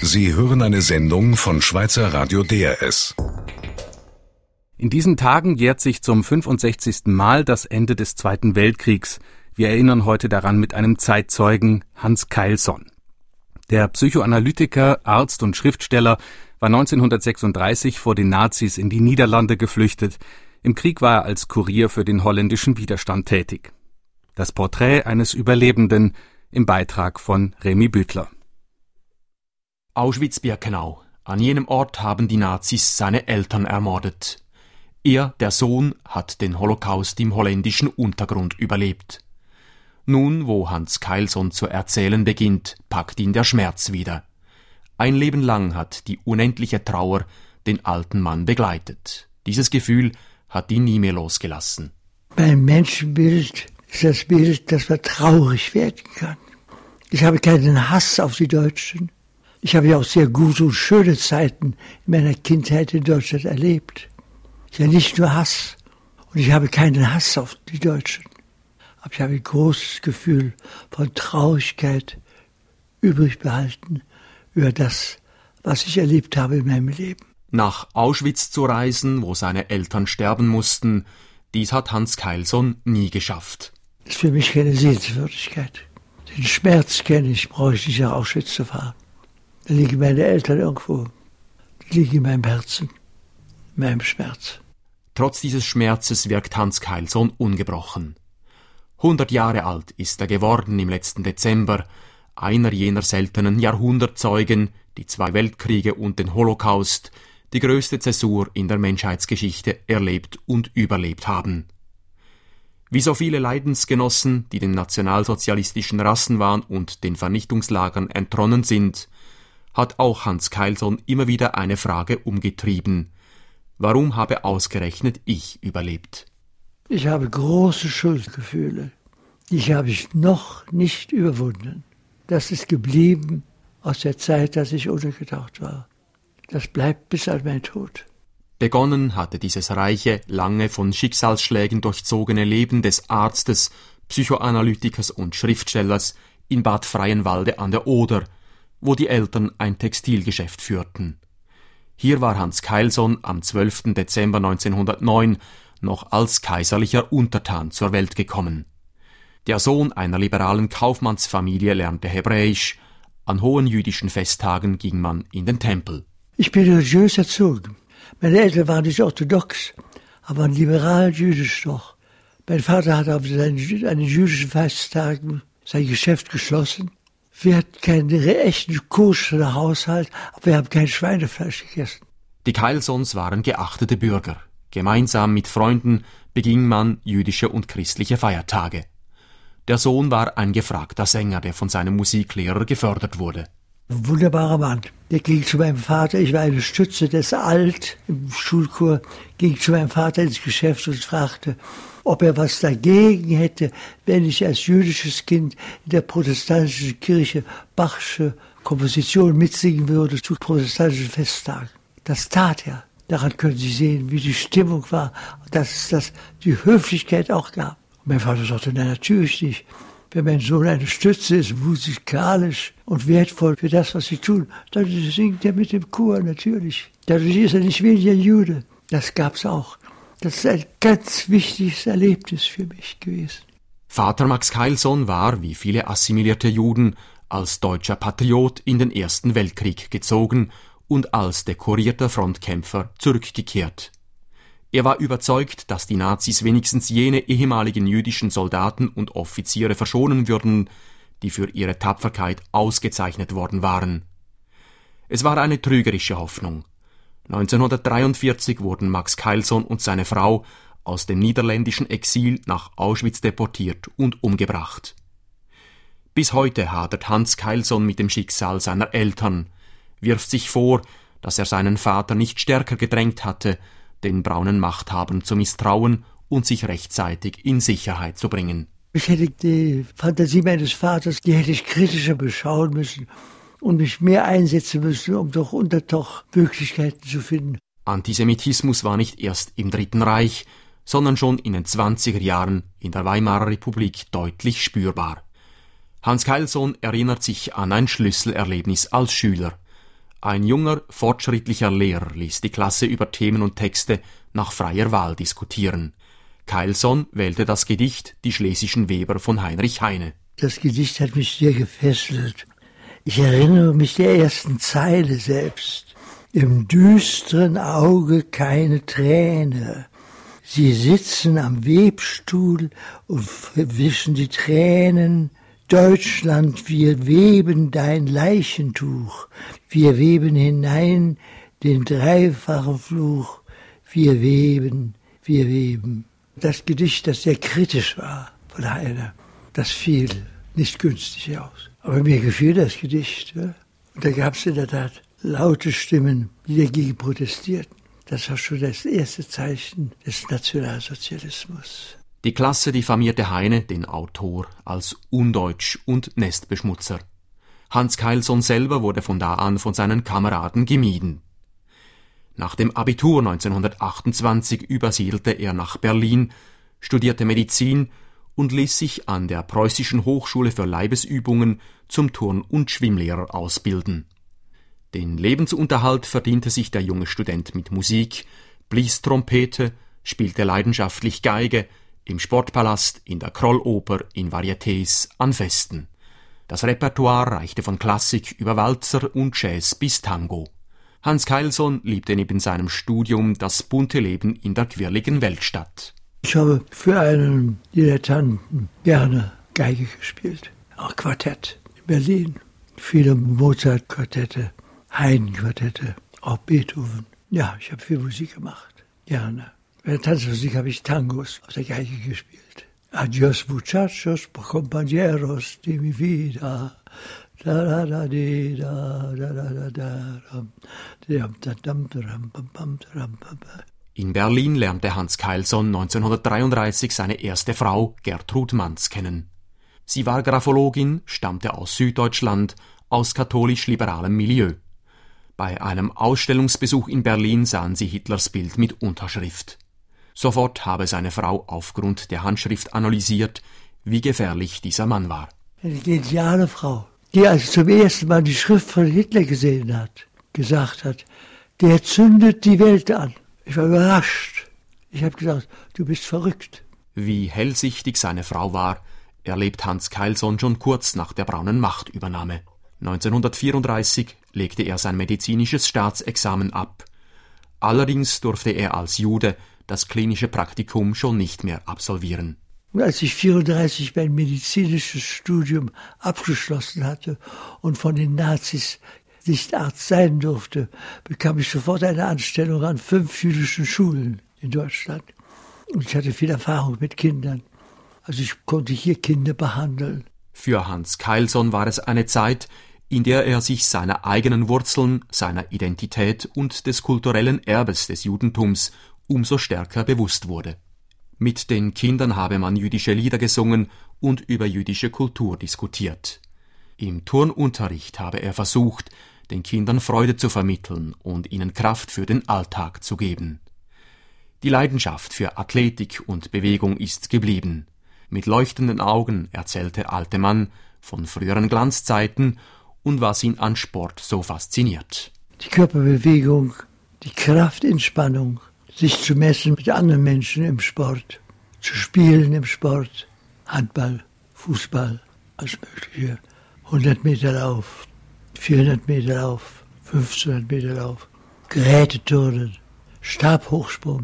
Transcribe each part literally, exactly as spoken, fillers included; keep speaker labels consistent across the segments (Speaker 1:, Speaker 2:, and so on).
Speaker 1: Sie hören eine Sendung von Schweizer Radio D R S.
Speaker 2: In diesen Tagen jährt sich zum fünfundsechzigsten Mal das Ende des Zweiten Weltkriegs. Wir erinnern heute daran mit einem Zeitzeugen, Hans Keilson. Der Psychoanalytiker, Arzt und Schriftsteller war neunzehnhundertsechsunddreißig vor den Nazis in die Niederlande geflüchtet. Im Krieg war er als Kurier für den holländischen Widerstand tätig. Das Porträt eines Überlebenden im Beitrag von Remy Büttler.
Speaker 3: Auschwitz-Birkenau. An jenem Ort haben die Nazis seine Eltern ermordet. Er, der Sohn, hat den Holocaust im holländischen Untergrund überlebt. Nun, wo Hans Keilson zu erzählen beginnt, packt ihn der Schmerz wieder. Ein Leben lang hat die unendliche Trauer den alten Mann begleitet. Dieses Gefühl hat ihn nie mehr losgelassen.
Speaker 4: Mein Menschenbild ist das Bild, dass man traurig werden kann. Ich habe keinen Hass auf die Deutschen. Ich habe ja auch sehr gute und schöne Zeiten in meiner Kindheit in Deutschland erlebt. Ja, nicht nur Hass. Und ich habe keinen Hass auf die Deutschen. Aber ich habe ein großes Gefühl von Traurigkeit übrig behalten über das, was ich erlebt habe in meinem Leben.
Speaker 3: Nach Auschwitz zu reisen, wo seine Eltern sterben mussten, dies hat Hans Keilson nie geschafft.
Speaker 4: Das ist für mich keine Sehenswürdigkeit. Den Schmerz kenne ich, brauche ich nicht nach Auschwitz zu fahren. Da liegen meine Eltern irgendwo. Die liegen in meinem Herzen, in meinem Schmerz.
Speaker 3: Trotz dieses Schmerzes wirkt Hans Keilson ungebrochen. Hundert Jahre alt ist er geworden im letzten Dezember, einer jener seltenen Jahrhundertzeugen, die zwei Weltkriege und den Holocaust, die größte Zäsur in der Menschheitsgeschichte, erlebt und überlebt haben. Wie so viele Leidensgenossen, die den nationalsozialistischen Rassenwahn und den Vernichtungslagern entronnen sind, hat auch Hans Keilson immer wieder eine Frage umgetrieben. Warum habe ausgerechnet ich überlebt?
Speaker 4: Ich habe große Schuldgefühle. Die habe ich noch nicht überwunden. Das ist geblieben aus der Zeit, dass ich untergetaucht war. Das bleibt bis an meinen Tod.
Speaker 3: Begonnen hatte dieses reiche, lange von Schicksalsschlägen durchzogene Leben des Arztes, Psychoanalytikers und Schriftstellers in Bad Freienwalde an der Oder, wo die Eltern ein Textilgeschäft führten. Hier war Hans Keilson am zwölften Dezember neunzehnhundertneun noch als kaiserlicher Untertan zur Welt gekommen. Der Sohn einer liberalen Kaufmannsfamilie lernte Hebräisch. An hohen jüdischen Festtagen ging man in den Tempel.
Speaker 4: Ich bin religiös erzogen. Meine Eltern waren nicht orthodox, aber liberal jüdisch doch. Mein Vater hat auf seinen, an den jüdischen Festtagen sein Geschäft geschlossen. Wir hatten keinen echten koscheren Haushalt, aber wir haben kein Schweinefleisch gegessen.
Speaker 3: Die Keilsons waren geachtete Bürger. Gemeinsam mit Freunden beging man jüdische und christliche Feiertage. Der Sohn war ein gefragter Sänger, der von seinem Musiklehrer gefördert wurde.
Speaker 4: Ein wunderbarer Mann. Der ging zu meinem Vater, ich war eine Stütze des Alt im Schulchor, ging zu meinem Vater ins Geschäft und fragte, ob er was dagegen hätte, wenn ich als jüdisches Kind in der protestantischen Kirche Bachsche Komposition mitsingen würde zu protestantischen Festtagen. Das tat er. Daran können Sie sehen, wie die Stimmung war, dass es das, die Höflichkeit auch gab. Und mein Vater sagte, nein, natürlich nicht. Wenn mein Sohn eine Stütze ist, musikalisch und wertvoll für das, was sie tun, dann singt er mit dem Chor natürlich. Dadurch ist er nicht weniger Jude. Das gab's auch. Das ist ein ganz wichtiges Erlebnis für mich gewesen.
Speaker 3: Vater Max Keilson war, wie viele assimilierte Juden, als deutscher Patriot in den Ersten Weltkrieg gezogen und als dekorierter Frontkämpfer zurückgekehrt. Er war überzeugt, dass die Nazis wenigstens jene ehemaligen jüdischen Soldaten und Offiziere verschonen würden, die für ihre Tapferkeit ausgezeichnet worden waren. Es war eine trügerische Hoffnung. neunzehnhundertdreiundvierzig wurden Max Keilson und seine Frau aus dem niederländischen Exil nach Auschwitz deportiert und umgebracht. Bis heute hadert Hans Keilson mit dem Schicksal seiner Eltern, wirft sich vor, dass er seinen Vater nicht stärker gedrängt hatte, den braunen Machthabern zu misstrauen und sich rechtzeitig in Sicherheit zu bringen.
Speaker 4: Ich hätte die Fantasie meines Vaters, die hätte ich kritischer beschauen müssen und mich mehr einsetzen müssen, um doch Untertauch Möglichkeiten zu finden.
Speaker 3: Antisemitismus war nicht erst im Dritten Reich, sondern schon in den zwanziger Jahren in der Weimarer Republik deutlich spürbar. Hans Keilson erinnert sich an ein Schlüsselerlebnis als Schüler. Ein junger, fortschrittlicher Lehrer ließ die Klasse über Themen und Texte nach freier Wahl diskutieren. Keilson wählte das Gedicht »Die schlesischen Weber« von Heinrich Heine.
Speaker 4: Das Gedicht hat mich sehr gefesselt. Ich erinnere mich der ersten Zeile selbst. Im düsteren Auge keine Träne. Sie sitzen am Webstuhl und wischen die Tränen. Deutschland, wir weben dein Leichentuch. Wir weben hinein den dreifachen Fluch. Wir weben, wir weben. Das Gedicht, das sehr kritisch war von Heine, das fiel nicht günstig aus. Aber mir gefiel das Gedicht. Ja? Und da gab es in der Tat laute Stimmen, die dagegen protestierten. Das war schon das erste Zeichen des Nationalsozialismus.
Speaker 3: Die Klasse diffamierte Heine, den Autor, als undeutsch und Nestbeschmutzer. Hans Keilson selber wurde von da an von seinen Kameraden gemieden. Nach dem Abitur neunzehnhundertachtundzwanzig übersiedelte er nach Berlin, studierte Medizin und ließ sich an der Preußischen Hochschule für Leibesübungen zum Turn- und Schwimmlehrer ausbilden. Den Lebensunterhalt verdiente sich der junge Student mit Musik, blies Trompete, spielte leidenschaftlich Geige, im Sportpalast, in der Krolloper, in Varietés, an Festen. Das Repertoire reichte von Klassik über Walzer und Jazz bis Tango. Hans Keilson liebte neben seinem Studium das bunte Leben in der quirligen Weltstadt.
Speaker 4: Ich habe für einen Dilettanten gerne Geige gespielt, auch Quartett in Berlin. Viele Mozart-Quartette, Haydn-Quartette, auch Beethoven. Ja, ich habe viel Musik gemacht, gerne. Bei der Tanzmusik habe ich Tangos auf der Geige gespielt. Adios muchachos, compañeros de mi vida. Da da da di, da da da da da.
Speaker 3: In Berlin lernte Hans Keilson neunzehnhundertdreiunddreißig seine erste Frau, Gertrud Manz, kennen. Sie war Graphologin, stammte aus Süddeutschland, aus katholisch-liberalem Milieu. Bei einem Ausstellungsbesuch in Berlin sahen sie Hitlers Bild mit Unterschrift. Sofort habe seine Frau aufgrund der Handschrift analysiert, wie gefährlich dieser Mann war.
Speaker 4: Eine geniale Frau, die als zum ersten Mal die Schrift von Hitler gesehen hat, gesagt hat, der zündet die Welt an. Ich war überrascht. Ich habe gesagt, du bist verrückt.
Speaker 3: Wie hellsichtig seine Frau war, erlebt Hans Keilson schon kurz nach der braunen Machtübernahme. neunzehnhundertvierunddreißig legte er sein medizinisches Staatsexamen ab. Allerdings durfte er als Jude das klinische Praktikum schon nicht mehr absolvieren.
Speaker 4: Und als ich vierunddreißig mein medizinisches Studium abgeschlossen hatte und von den Nazis nicht Arzt sein durfte, bekam ich sofort eine Anstellung an fünf jüdischen Schulen in Deutschland. Und ich hatte viel Erfahrung mit Kindern. Also ich konnte hier Kinder behandeln.
Speaker 3: Für Hans Keilson war es eine Zeit, in der er sich seiner eigenen Wurzeln, seiner Identität und des kulturellen Erbes des Judentums umso stärker bewusst wurde. Mit den Kindern habe man jüdische Lieder gesungen und über jüdische Kultur diskutiert. Im Turnunterricht habe er versucht, den Kindern Freude zu vermitteln und ihnen Kraft für den Alltag zu geben. Die Leidenschaft für Athletik und Bewegung ist geblieben. Mit leuchtenden Augen erzählte alte Mann von früheren Glanzzeiten und was ihn an Sport so fasziniert.
Speaker 4: Die Körperbewegung, die Kraftentspannung, sich zu messen mit anderen Menschen im Sport, zu spielen im Sport, Handball, Fußball, alles Mögliche, hundert Meter Lauf, vierhundert Meter Lauf, fünfzehnhundert Meter Lauf, Geräteturnen, Stabhochsprung.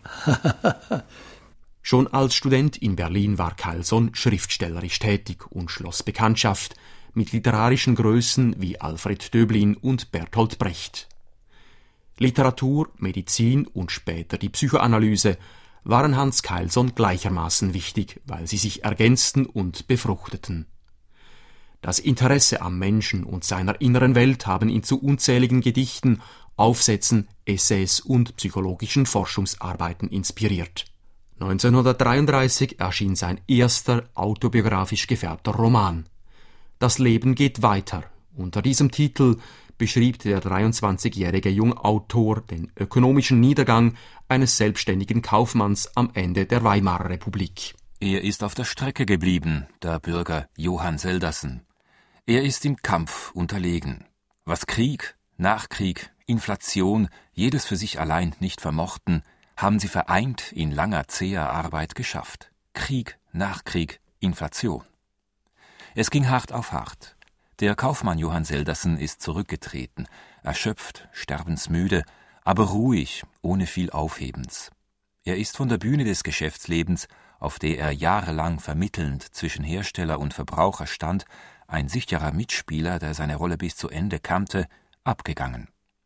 Speaker 3: Schon als Student in Berlin war Keilson schriftstellerisch tätig und schloss Bekanntschaft mit literarischen Größen wie Alfred Döblin und Bertolt Brecht. Literatur, Medizin und später die Psychoanalyse waren Hans Keilson gleichermaßen wichtig, weil sie sich ergänzten und befruchteten. Das Interesse am Menschen und seiner inneren Welt haben ihn zu unzähligen Gedichten, Aufsätzen, Essays und psychologischen Forschungsarbeiten inspiriert. neunzehnhundertdreiunddreißig erschien sein erster autobiografisch gefärbter Roman. Das Leben geht weiter. Unter diesem Titel beschrieb der dreiundzwanzigjährige Jungautor den ökonomischen Niedergang eines selbstständigen Kaufmanns am Ende der Weimarer Republik.
Speaker 5: Er ist auf der Strecke geblieben, der Bürger Johann Seldersen. Er ist im Kampf unterlegen. Was Krieg, Nachkrieg, Inflation, jedes für sich allein nicht vermochten, haben sie vereint in langer, zäher Arbeit geschafft. Krieg, Nachkrieg, Inflation. Es ging hart auf hart. Der Kaufmann Johann Seldersen ist zurückgetreten, erschöpft, sterbensmüde, aber ruhig, ohne viel Aufhebens. Er ist von der Bühne des Geschäftslebens, auf der er jahrelang vermittelnd zwischen Hersteller und Verbraucher stand, ein sicherer Mitspieler, der seine Rolle bis zu Ende kannte, abgegangen.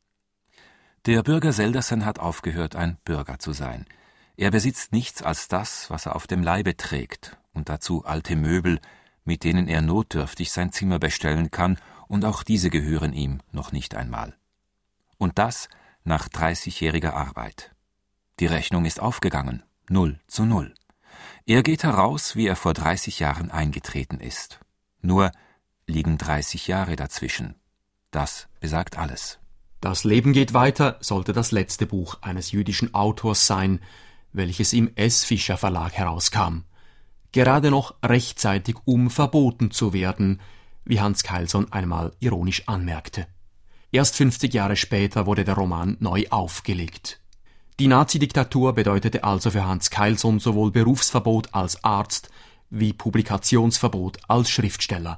Speaker 5: Der Bürger Seldersen hat aufgehört, ein Bürger zu sein. Er besitzt nichts als das, was er auf dem Leibe trägt, und dazu alte Möbel, mit denen er notdürftig sein Zimmer bestellen kann, und auch diese gehören ihm noch nicht einmal. Und das nach dreißigjähriger Arbeit. Die Rechnung ist aufgegangen, null zu null. Er geht heraus, wie er vor dreißig Jahren eingetreten ist. Nur liegen dreißig Jahre dazwischen. Das besagt alles.
Speaker 3: Das Leben geht weiter sollte das letzte Buch eines jüdischen Autors sein, welches im S. Fischer Verlag herauskam. Gerade noch rechtzeitig, um verboten zu werden, wie Hans Keilson einmal ironisch anmerkte. Erst fünfzig Jahre später wurde der Roman neu aufgelegt. Die Nazidiktatur bedeutete also für Hans Keilson sowohl Berufsverbot als Arzt wie Publikationsverbot als Schriftsteller.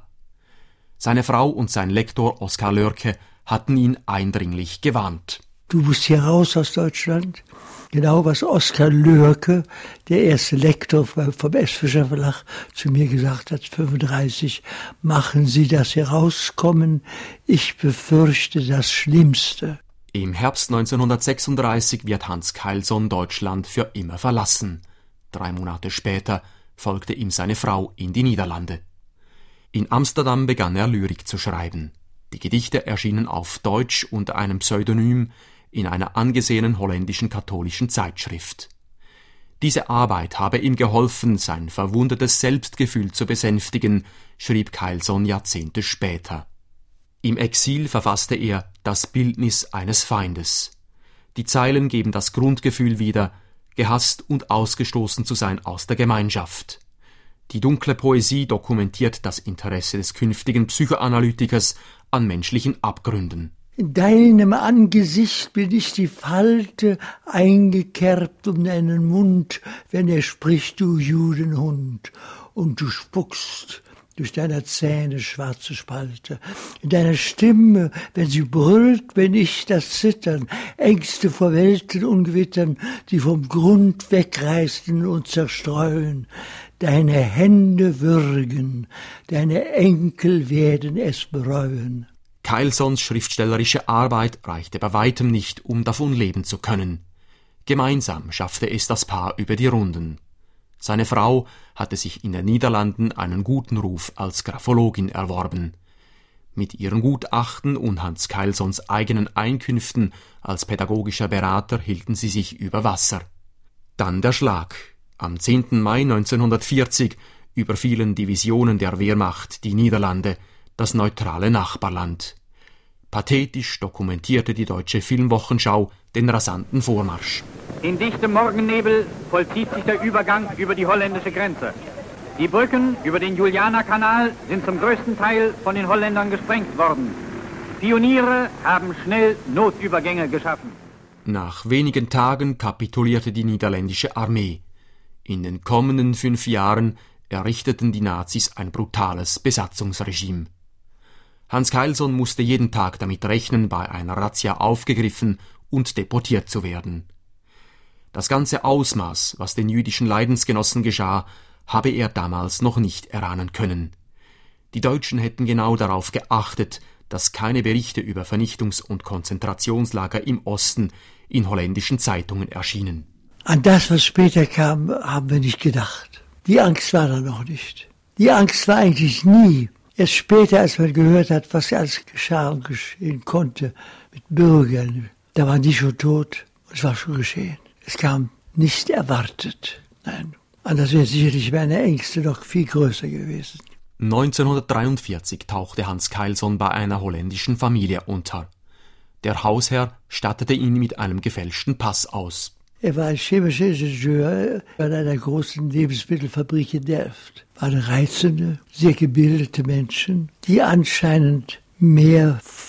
Speaker 3: Seine Frau und sein Lektor Oskar Lörke hatten ihn eindringlich gewarnt.
Speaker 4: Du musst hier raus aus Deutschland. Genau was Oskar Lörke, der erste Lektor vom S. Fischer Verlag, zu mir gesagt hat, fünfunddreißig, machen Sie, dass Sie rauskommen. Ich befürchte das Schlimmste.
Speaker 3: Im Herbst neunzehnhundertsechsunddreißig wird Hans Keilson Deutschland für immer verlassen. Drei Monate später folgte ihm seine Frau in die Niederlande. In Amsterdam begann er Lyrik zu schreiben. Die Gedichte erschienen auf Deutsch unter einem Pseudonym in einer angesehenen holländischen katholischen Zeitschrift. Diese Arbeit habe ihm geholfen, sein verwundetes Selbstgefühl zu besänftigen, schrieb Keilson Jahrzehnte später. Im Exil verfasste er Das Bildnis eines Feindes. Die Zeilen geben das Grundgefühl wieder, gehasst und ausgestoßen zu sein aus der Gemeinschaft. Die dunkle Poesie dokumentiert das Interesse des künftigen Psychoanalytikers an menschlichen Abgründen.
Speaker 4: In deinem Angesicht bin ich die Falte eingekerbt um deinen Mund, wenn er spricht, du Judenhund, und du spuckst durch deiner Zähne schwarze Spalte. In deiner Stimme, wenn sie brüllt, bin ich das Zittern, Ängste vor Weltenungewittern, die vom Grund wegreißen und zerstreuen. Deine Hände würgen, deine Enkel werden es bereuen.
Speaker 3: Keilsons schriftstellerische Arbeit reichte bei weitem nicht, um davon leben zu können. Gemeinsam schaffte es das Paar über die Runden. Seine Frau hatte sich in den Niederlanden einen guten Ruf als Graphologin erworben. Mit ihren Gutachten und Hans Keilsons eigenen Einkünften als pädagogischer Berater hielten sie sich über Wasser. Dann der Schlag. Am zehnten Mai neunzehnhundertvierzig überfielen Divisionen der Wehrmacht die Niederlande, das neutrale Nachbarland. Pathetisch dokumentierte die Deutsche Filmwochenschau den rasanten Vormarsch.
Speaker 6: In dichtem Morgennebel vollzieht sich der Übergang über die holländische Grenze. Die Brücken über den Julianerkanal sind zum größten Teil von den Holländern gesprengt worden. Pioniere haben schnell Notübergänge geschaffen.
Speaker 3: Nach wenigen Tagen kapitulierte die niederländische Armee. In den kommenden fünf Jahren errichteten die Nazis ein brutales Besatzungsregime. Hans Keilson musste jeden Tag damit rechnen, bei einer Razzia aufgegriffen und deportiert zu werden. Das ganze Ausmaß, was den jüdischen Leidensgenossen geschah, habe er damals noch nicht erahnen können. Die Deutschen hätten genau darauf geachtet, dass keine Berichte über Vernichtungs- und Konzentrationslager im Osten in holländischen Zeitungen erschienen.
Speaker 4: An das, was später kam, haben wir nicht gedacht. Die Angst war da noch nicht. Die Angst war eigentlich nie. Erst später, als man gehört hat, was alles geschah und geschehen konnte mit Bürgern, da waren die schon tot und es war schon geschehen. Es kam nicht erwartet. Nein, anders wäre sicherlich meine Ängste noch viel größer gewesen.
Speaker 3: neunzehnhundertdreiundvierzig tauchte Hans Keilson bei einer holländischen Familie unter. Der Hausherr stattete ihn mit einem gefälschten Pass aus.
Speaker 4: Er war ein chemischer Ingenieur an einer großen Lebensmittelfabrik in Delft. Waren reizende, sehr gebildete Menschen, die anscheinend mehr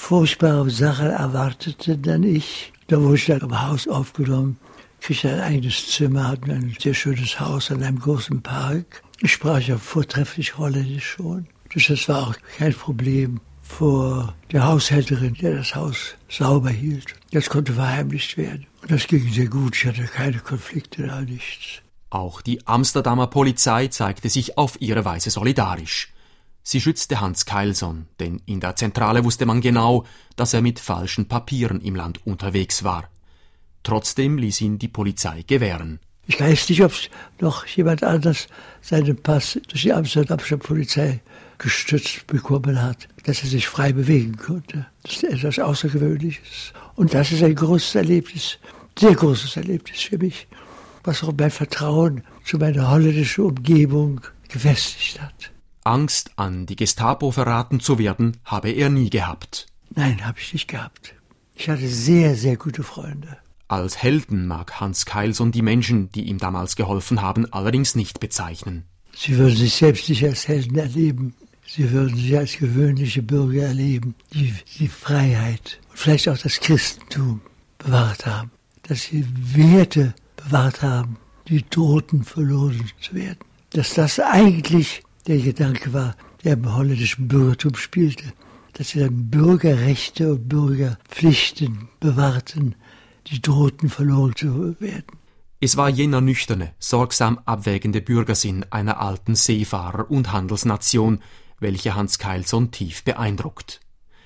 Speaker 4: furchtbare Sachen erwartete dann ich. Da wurde ich dann im Haus aufgenommen, kriegte ein eigenes Zimmer, hatten ein sehr schönes Haus an einem großen Park. Ich sprach ja vortrefflich Holländisch schon. Das war auch kein Problem vor der Haushälterin, der das Haus sauber hielt. Das konnte verheimlicht werden. Und das ging sehr gut. Ich hatte keine Konflikte, da nichts.
Speaker 3: Auch die Amsterdamer Polizei zeigte sich auf ihre Weise solidarisch. Sie schützte Hans Keilson, denn in der Zentrale wusste man genau, dass er mit falschen Papieren im Land unterwegs war. Trotzdem ließ ihn die Polizei gewähren.
Speaker 4: Ich weiß nicht, ob noch jemand anders seinen Pass durch die Amsterdamer Polizei gestützt bekommen hat, dass er sich frei bewegen konnte. Das ist etwas Außergewöhnliches. Und das ist ein großes Erlebnis, sehr großes Erlebnis für mich, was auch mein Vertrauen zu meiner holländischen Umgebung gefestigt hat.
Speaker 3: Angst, an die Gestapo verraten zu werden, habe er nie gehabt.
Speaker 4: Nein, habe ich nicht gehabt. Ich hatte sehr, sehr gute Freunde.
Speaker 3: Als Helden mag Hans Keilson die Menschen, die ihm damals geholfen haben, allerdings nicht bezeichnen.
Speaker 4: Sie würden sich selbst nicht als Helden erleben. Sie würden sich als gewöhnliche Bürger erleben, die die Freiheit und vielleicht auch das Christentum bewahrt haben. Dass sie Werte bewahrt haben, die drohten verloren zu werden. Dass das eigentlich der Gedanke war, der im holländischen Bürgertum spielte. Dass sie dann Bürgerrechte und Bürgerpflichten bewahrten, die drohten verloren zu werden.
Speaker 3: Es war jener nüchterne, sorgsam abwägende Bürgersinn einer alten Seefahrer- und Handelsnation, welcher Hans Keilson tief beeindruckt.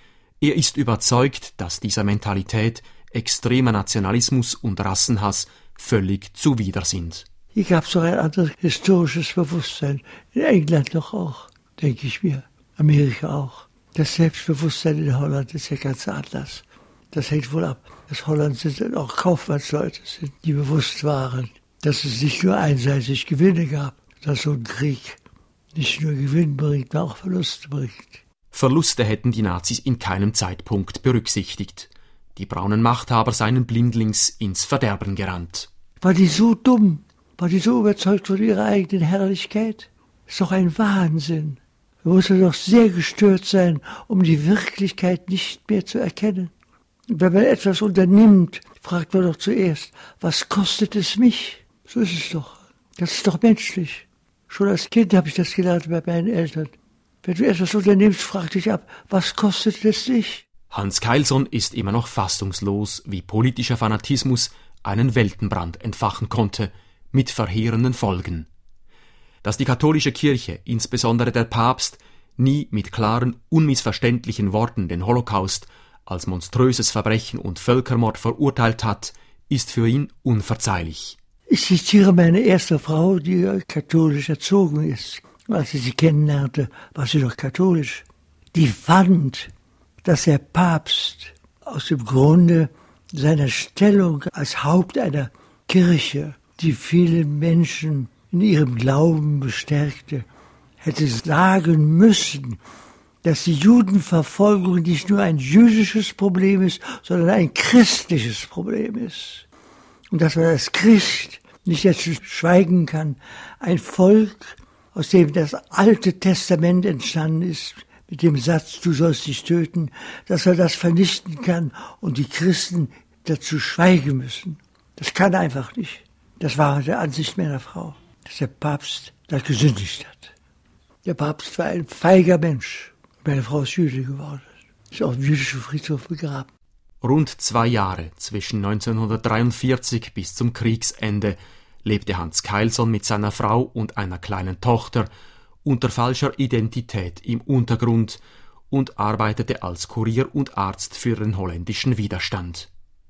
Speaker 3: Er ist überzeugt, dass dieser Mentalität extremer Nationalismus und Rassenhass völlig zuwider sind.
Speaker 4: Hier gab es doch ein anderes historisches Bewusstsein. In England doch auch, denke ich mir. Amerika auch. Das Selbstbewusstsein in Holland ist ja ganz anders. Das hängt wohl ab, dass Holland sind auch Kaufmannsleute sind, die bewusst waren, dass es nicht nur einseitig Gewinne gab, dass so ein Krieg nicht nur Gewinn bringt, sondern auch Verluste bringt.
Speaker 3: Verluste hätten die Nazis in keinem Zeitpunkt berücksichtigt. Die braunen Machthaber seien blindlings ins Verderben gerannt.
Speaker 4: War die so dumm? War die so überzeugt von ihrer eigenen Herrlichkeit? Ist doch ein Wahnsinn. Man muss doch sehr gestört sein, um die Wirklichkeit nicht mehr zu erkennen. Und wenn man etwas unternimmt, fragt man doch zuerst, was kostet es mich? So ist es doch. Das ist doch menschlich. Schon als Kind habe ich das gelernt bei meinen Eltern. Wenn du etwas unternimmst, frag dich ab, was kostet es dich?
Speaker 3: Hans Keilson ist immer noch fassungslos, wie politischer Fanatismus einen Weltenbrand entfachen konnte, mit verheerenden Folgen. Dass die katholische Kirche, insbesondere der Papst, nie mit klaren, unmissverständlichen Worten den Holocaust als monströses Verbrechen und Völkermord verurteilt hat, ist für ihn unverzeihlich.
Speaker 4: Ich zitiere meine erste Frau, die katholisch erzogen ist. Als ich sie kennenlernte, war sie doch katholisch. Die fand, dass der Papst aus dem Grunde seiner Stellung als Haupt einer Kirche, die viele Menschen in ihrem Glauben bestärkte, hätte sagen müssen, dass die Judenverfolgung nicht nur ein jüdisches Problem ist, sondern ein christliches Problem ist. Und dass man als Christ nicht dazu schweigen kann, ein Volk, aus dem das Alte Testament entstanden ist, mit dem Satz, du sollst nicht töten, dass er das vernichten kann und die Christen dazu schweigen müssen. Das kann einfach nicht. Das war die Ansicht meiner Frau, dass der Papst das gesündigt hat. Der Papst war ein feiger Mensch. Meine Frau ist Jüdin geworden. Ist auf dem jüdischen Friedhof begraben.
Speaker 3: Rund zwei Jahre zwischen neunzehnhundertdreiundvierzig bis zum Kriegsende lebte Hans Keilson mit seiner Frau und einer kleinen Tochter unter falscher Identität im Untergrund und arbeitete als Kurier und Arzt für den holländischen Widerstand.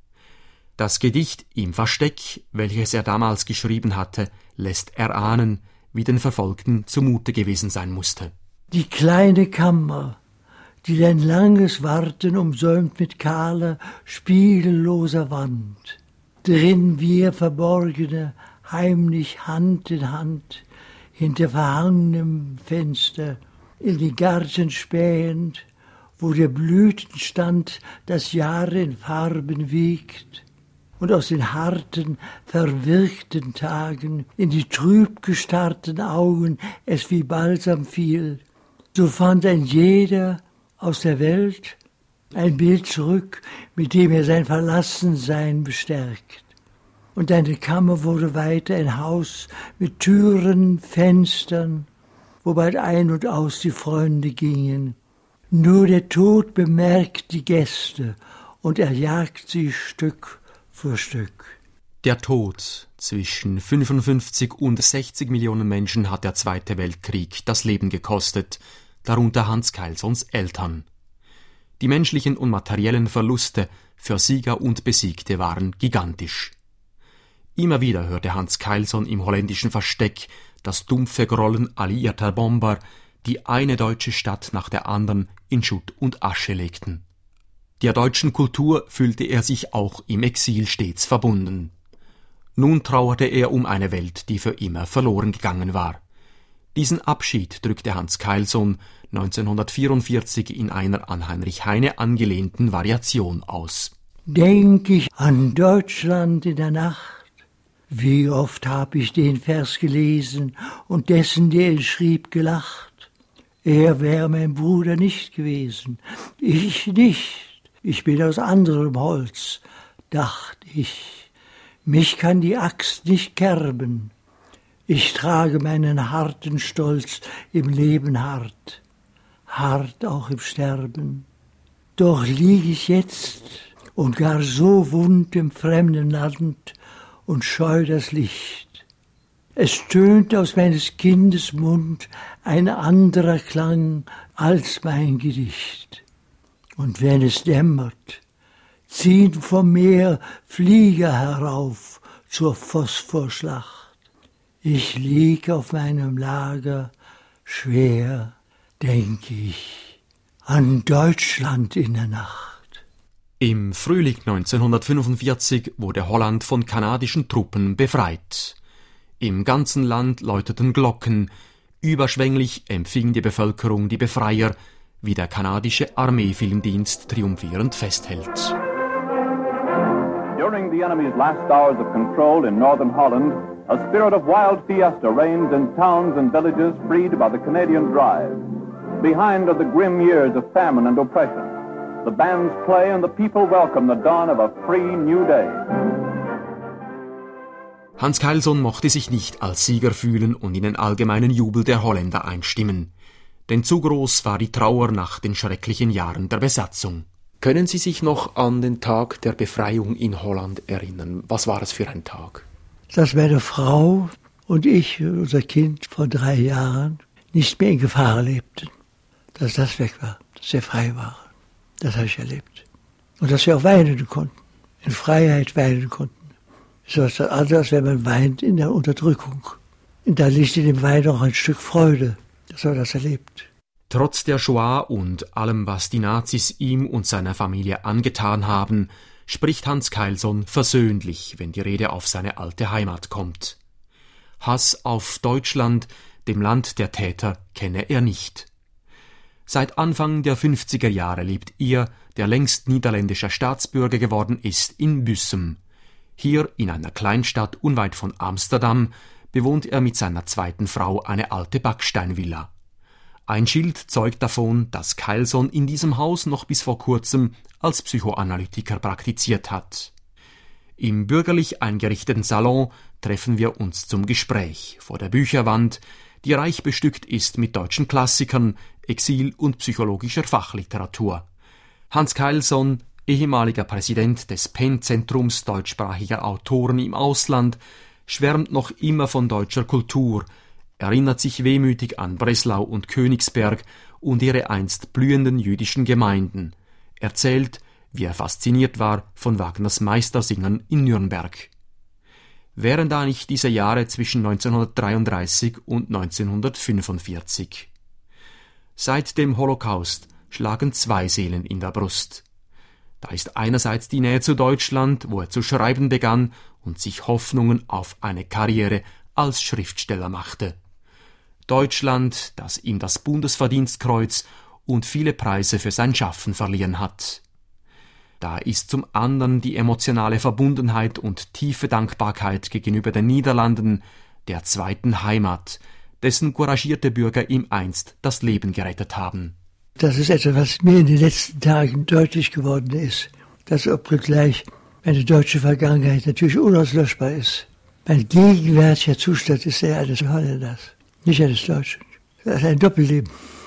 Speaker 3: Das Gedicht Im Versteck, welches er damals geschrieben hatte, lässt erahnen, wie den Verfolgten zumute gewesen sein musste.
Speaker 4: Die kleine Kammer, die dein langes Warten umsäumt mit kahler, spiegelloser Wand, drin wir Verborgene, heimlich Hand in Hand, hinter verhangenem Fenster, in den Garten spähend, wo der Blütenstand das Jahr in Farben wiegt und aus den harten, verwirkten Tagen in die trüb gestarrten Augen es wie Balsam fiel. So fand ein jeder aus der Welt Ein Bild zurück, mit dem er sein Verlassensein bestärkt. Und eine Kammer wurde weiter ein Haus mit Türen, Fenstern, wo bald ein und aus die Freunde gingen. Nur der Tod bemerkt die Gäste und er jagt sie Stück für Stück.
Speaker 3: Der Tod. Zwischen fünfundfünfzig und sechzig Millionen Menschen hat der Zweite Weltkrieg das Leben gekostet, darunter Hans Keilsons Eltern. Die menschlichen und materiellen Verluste für Sieger und Besiegte waren gigantisch. Immer wieder hörte Hans Keilson im holländischen Versteck das dumpfe Grollen alliierter Bomber, die eine deutsche Stadt nach der anderen in Schutt und Asche legten. Der deutschen Kultur fühlte er sich auch im Exil stets verbunden. Nun trauerte er um eine Welt, die für immer verloren gegangen war. Diesen Abschied drückte Hans Keilson neunzehnhundertvierundvierzig in einer an Heinrich Heine angelehnten Variation aus.
Speaker 4: Denk ich an Deutschland in der Nacht, wie oft hab ich den Vers gelesen und dessen, der ihn schrieb, gelacht. Er wär mein Bruder nicht gewesen, ich nicht, ich bin aus anderem Holz, dacht ich. Mich kann die Axt nicht kerben, ich trage meinen harten Stolz im Leben hart, hart auch im Sterben. Doch lieg ich jetzt und gar so wund im fremden Land und scheu das Licht. Es tönt aus meines Kindes Mund ein anderer Klang als mein Gedicht. Und wenn es dämmert, ziehen vom Meer Flieger herauf zur Phosphorschlacht. Ich lieg auf meinem Lager, schwer denk ich an Deutschland in der Nacht.
Speaker 3: Im Frühling neunzehnhundertfünfundvierzig wurde Holland von kanadischen Truppen befreit. Im ganzen Land läuteten Glocken, überschwänglich empfing die Bevölkerung die Befreier, wie der kanadische Armeefilmdienst triumphierend festhält.
Speaker 7: During the enemy's last hours of control in northern Holland, a spirit of wild fiesta reigns in towns and villages freed by the Canadian Drive. Behind are the grim years of famine and oppression. The bands play and the people welcome the dawn of a free new day.
Speaker 3: Hans Keilson mochte sich nicht als Sieger fühlen und in den allgemeinen Jubel der Holländer einstimmen. Denn zu groß war die Trauer nach den schrecklichen Jahren der Besatzung. Können Sie sich noch an den Tag der Befreiung in Holland erinnern? Was war es für ein Tag?
Speaker 4: Dass meine Frau und ich, unser Kind von drei Jahren, nicht mehr in Gefahr lebten. Dass das weg war, dass wir frei waren. Das habe ich erlebt. Und dass wir auch weinen konnten, in Freiheit weinen konnten. Es ist was anderes, als wenn man weint in der Unterdrückung. Und da liegt in dem Wein auch ein Stück Freude, dass man das erlebt.
Speaker 3: Trotz der Shoah und allem, was die Nazis ihm und seiner Familie angetan haben, spricht Hans Keilson versöhnlich, wenn die Rede auf seine alte Heimat kommt. Hass auf Deutschland, dem Land der Täter, kenne er nicht. Seit Anfang der fünfziger Jahre lebt er, der längst niederländischer Staatsbürger geworden ist, in Bussum. Hier, in einer Kleinstadt unweit von Amsterdam, bewohnt er mit seiner zweiten Frau eine alte Backsteinvilla. Ein Schild zeugt davon, dass Keilson in diesem Haus noch bis vor kurzem als Psychoanalytiker praktiziert hat. Im bürgerlich eingerichteten Salon treffen wir uns zum Gespräch vor der Bücherwand, die reich bestückt ist mit deutschen Klassikern, Exil- und psychologischer Fachliteratur. Hans Keilson, ehemaliger Präsident des Penn-Zentrums deutschsprachiger Autoren im Ausland, schwärmt noch immer von deutscher Kultur, erinnert sich wehmütig an Breslau und Königsberg und ihre einst blühenden jüdischen Gemeinden, erzählt, wie er fasziniert war von Wagners Meistersingern in Nürnberg. Wären da nicht diese Jahre zwischen neunzehnhundertdreiunddreißig und neunzehnhundertfünfundvierzig? Seit dem Holocaust schlagen zwei Seelen in der Brust. Da ist einerseits die Nähe zu Deutschland, wo er zu schreiben begann und sich Hoffnungen auf eine Karriere als Schriftsteller machte. Deutschland, das ihm das Bundesverdienstkreuz und viele Preise für sein Schaffen verliehen hat. Da ist zum anderen die emotionale Verbundenheit und tiefe Dankbarkeit gegenüber den Niederlanden, der zweiten Heimat, dessen couragierte Bürger ihm einst das Leben gerettet haben.
Speaker 4: Das ist etwas, was mir in den letzten Tagen deutlich geworden ist, dass obgleich meine deutsche Vergangenheit natürlich unauslöschbar ist. Mein gegenwärtiger Zustand ist der eines Holländers, nicht eines Deutschen. Das ist ein Doppelleben.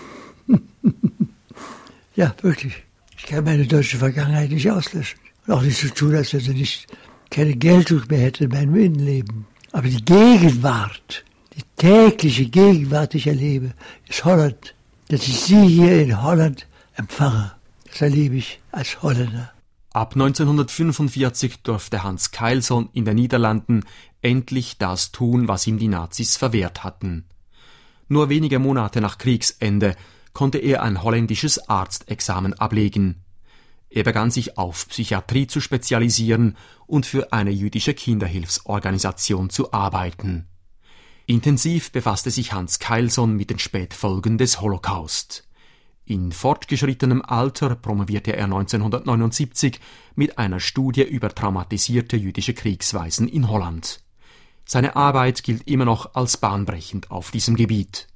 Speaker 4: Ja, wirklich. Ich kann meine deutsche Vergangenheit nicht auslöschen. Und auch nicht so tun, als wenn sie nicht keine Geltung mehr hätte in meinem Innenleben. Aber die Gegenwart, die tägliche Gegenwart, die ich erlebe, ist Holland. Dass ich sie hier in Holland empfange, das erlebe ich als Holländer.
Speaker 3: Ab neunzehnhundertfünfundvierzig durfte Hans Keilson in den Niederlanden endlich das tun, was ihm die Nazis verwehrt hatten. Nur wenige Monate nach Kriegsende konnte er ein holländisches Arztexamen ablegen. Er begann sich auf Psychiatrie zu spezialisieren und für eine jüdische Kinderhilfsorganisation zu arbeiten. Intensiv befasste sich Hans Keilson mit den Spätfolgen des Holocaust. In fortgeschrittenem Alter promovierte er neunzehnhundertneunundsiebzig mit einer Studie über traumatisierte jüdische Kriegsweisen in Holland. Seine Arbeit gilt immer noch als bahnbrechend auf diesem Gebiet.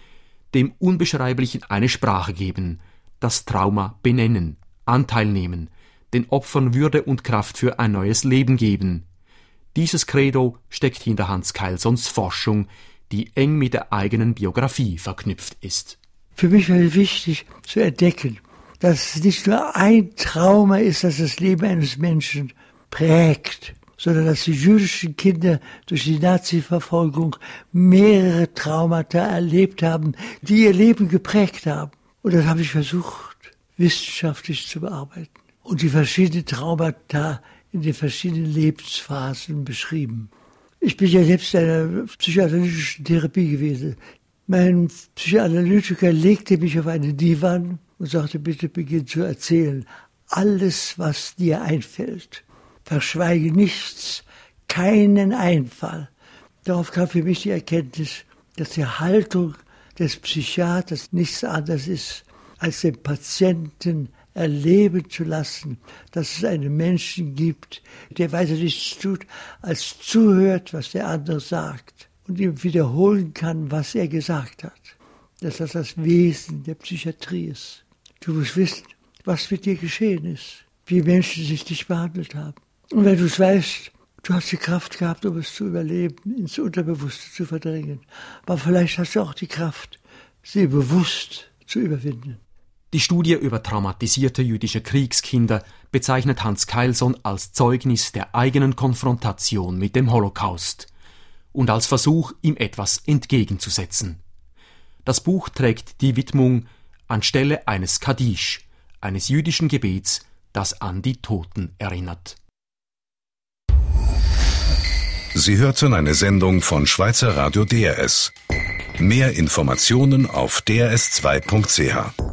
Speaker 3: Dem Unbeschreiblichen eine Sprache geben, das Trauma benennen, Anteil nehmen, den Opfern Würde und Kraft für ein neues Leben geben. Dieses Credo steckt hinter Hans Keilsons Forschung, die eng mit der eigenen Biografie verknüpft ist.
Speaker 4: Für mich war es wichtig zu entdecken, dass es nicht nur ein Trauma ist, das das Leben eines Menschen prägt, sondern dass die jüdischen Kinder durch die Nazi-Verfolgung mehrere Traumata erlebt haben, die ihr Leben geprägt haben. Und das habe ich versucht, wissenschaftlich zu bearbeiten und die verschiedenen Traumata in den verschiedenen Lebensphasen beschrieben. Ich bin ja selbst in einer psychoanalytischen Therapie gewesen. Mein Psychoanalytiker legte mich auf einen Divan und sagte, bitte beginn zu erzählen. Alles, was dir einfällt. Verschweige nichts, keinen Einfall. Darauf kam für mich die Erkenntnis, dass die Haltung des Psychiaters nichts anderes ist, als den Patienten erleben zu lassen, dass es einen Menschen gibt, der weiter nichts tut, als zuhört, was der andere sagt und ihm wiederholen kann, was er gesagt hat. Dass das das Wesen der Psychiatrie ist. Du musst wissen, was mit dir geschehen ist, wie Menschen sich dich behandelt haben. Und wenn du es weißt, du hast die Kraft gehabt, um es zu überleben, ins Unterbewusste zu verdrängen. Aber vielleicht hast du auch die Kraft, sie bewusst zu überwinden.
Speaker 3: Die Studie über traumatisierte jüdische Kriegskinder bezeichnet Hans Keilson als Zeugnis der eigenen Konfrontation mit dem Holocaust und als Versuch, ihm etwas entgegenzusetzen. Das Buch trägt die Widmung Anstelle eines Kaddisch, eines jüdischen Gebets, das an die Toten erinnert.
Speaker 1: Sie hörten eine Sendung von Schweizer Radio D R S. Mehr Informationen auf d r s zwei punkt c h.